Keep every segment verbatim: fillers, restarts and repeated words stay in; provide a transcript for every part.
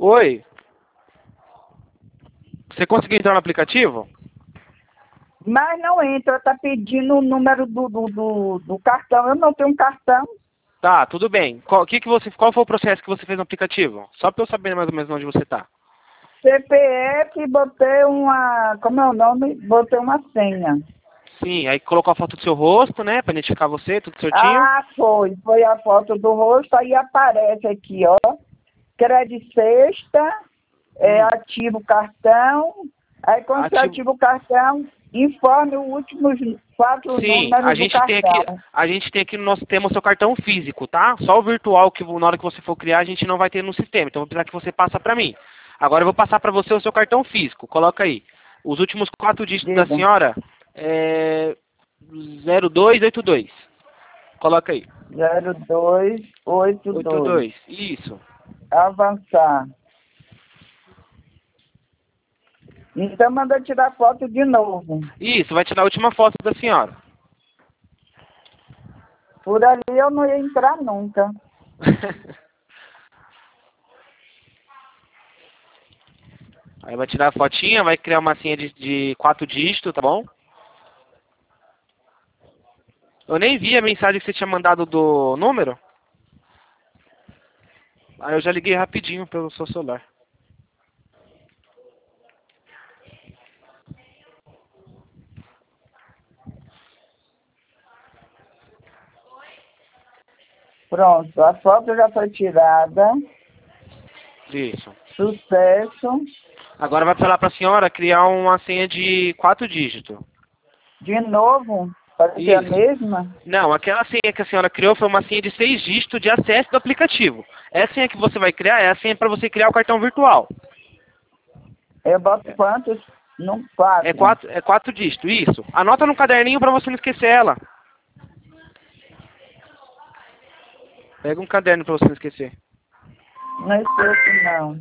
Oi. Você conseguiu entrar no aplicativo? Mas não entra, tá pedindo o número do, do, do, do cartão. Eu não tenho um cartão. Tá, tudo bem. Qual, que que você, qual foi o processo que você fez no aplicativo? Só pra eu saber mais ou menos onde você tá. C P F, botei uma... Como é o nome? Botei uma senha. Sim, aí colocou a foto do seu rosto, né? Pra identificar você, tudo certinho. Ah, foi. Foi a foto do rosto, aí aparece aqui, ó. Crédito sexta, é, Hum. ativa o cartão. Aí quando você Ativo. ativa o cartão, informe os últimos quatro Sim, a números do gente tem aqui, cartão. a gente tem aqui no nosso tema o seu cartão físico, tá? Só o virtual que na hora que você for criar a gente não vai ter no sistema. Então eu vou precisar que você passa pra mim. Agora eu vou passar pra você o seu cartão físico. Coloca aí. Os últimos quatro dígitos da Diga. senhora é zero dois oito dois. Coloca aí. zero dois oito oito dois. dois. Isso. Avançar. Então manda tirar foto de novo. Isso, vai tirar a última foto da senhora. Por ali eu não ia entrar nunca. Aí vai tirar a fotinha, vai criar uma senha de, de quatro dígitos, tá bom? Eu nem vi a mensagem que você tinha mandado do número. Aí eu já liguei rapidinho pelo seu celular. Pronto, a foto já foi tirada. Isso. Sucesso. Agora vai falar pra senhora criar uma senha de quatro dígitos. De novo, para ser a Isso. mesma. Não, aquela senha que a senhora criou foi uma senha de seis dígitos de acesso do aplicativo. Essa senha que você vai criar é a senha para você criar o cartão virtual. Eu boto quantos? Não, quatro. É quatro, é quatro dígitos, isso. Anota no caderninho para você não esquecer ela. Pega um caderno para você não esquecer. Não esqueço, não.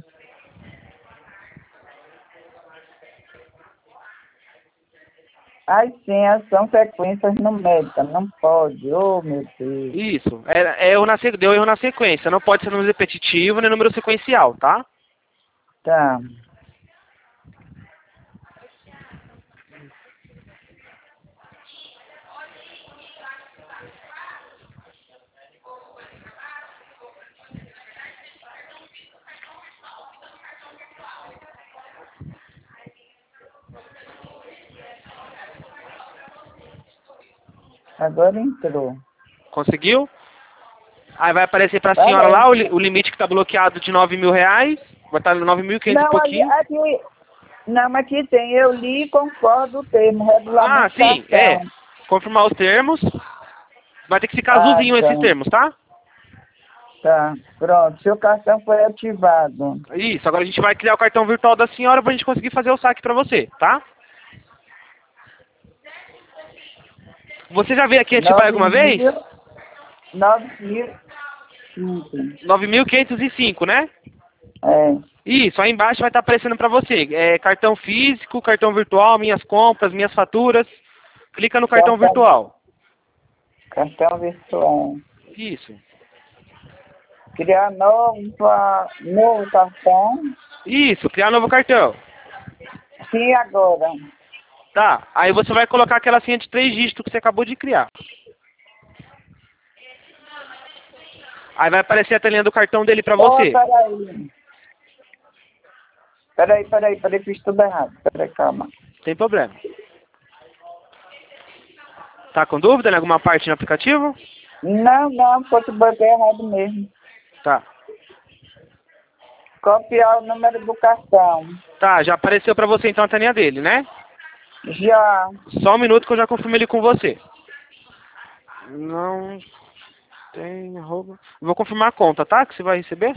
As senhas são sequências numéricas, não pode. Oh, meu Deus. Isso. É, é erro na, se- deu erro na sequência. Não pode ser número repetitivo nem número sequencial, tá? Tá. Agora entrou. Conseguiu? Aí vai aparecer pra senhora lá Parece. o, li- o limite que tá bloqueado de nove mil reais. Vai estar nove mil e quinhentos e Não, ali, pouquinho. aqui, não, aqui tem. Eu li e concordo o termo, Ah, sim, é. regulamentação. Confirmar os termos. Vai ter que ficar Ah, azulzinho esses tá. termos, tá? Tá. Pronto, seu cartão foi ativado. Isso, agora a gente vai criar o cartão virtual da senhora pra gente conseguir fazer o saque pra você, tá? Você já veio aqui ativar Nove alguma vez? mil. Nove mil. Cinco. nove mil quinhentos e cinco, né? É. Isso, aí embaixo vai estar aparecendo pra você. É, cartão físico, cartão virtual, minhas compras, minhas faturas. Clica no cartão Cartão, virtual. cartão virtual. Isso. Criar nova, novo cartão. Isso, criar novo cartão. Sim, agora. Tá, aí você vai colocar aquela senha de três dígitos que você acabou de criar. Aí vai aparecer a telinha do cartão dele pra Oh, você. peraí. Peraí, peraí, peraí, fiz tudo errado. Peraí, calma. Sem problema. Tá com dúvida em alguma parte no aplicativo? Não, não, foi que botei errado mesmo. Tá. Copiar o número do cartão. Tá, já apareceu pra você então a telinha dele, né? Já. Só um minuto que eu já confirmo ele com você. Não tem arroba. Vou confirmar a conta, tá? Que você vai receber.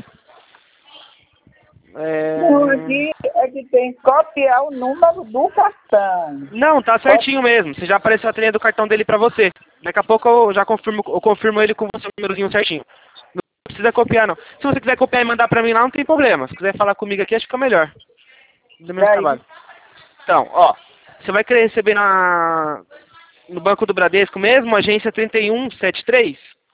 É... Não, aqui é que tem que copiar o número do cartão. Não, tá certinho mesmo. Você já apareceu a telinha do cartão dele pra você. Daqui a pouco eu já confirmo, eu confirmo ele com você o númerozinho certinho. Não precisa copiar, não. Se você quiser copiar e mandar pra mim lá, não tem problema. Se quiser falar comigo aqui, acho que fica melhor. Do meu Daí. trabalho. Então, ó. Você vai querer receber na... no Banco do Bradesco mesmo, agência trinta e um setenta e três?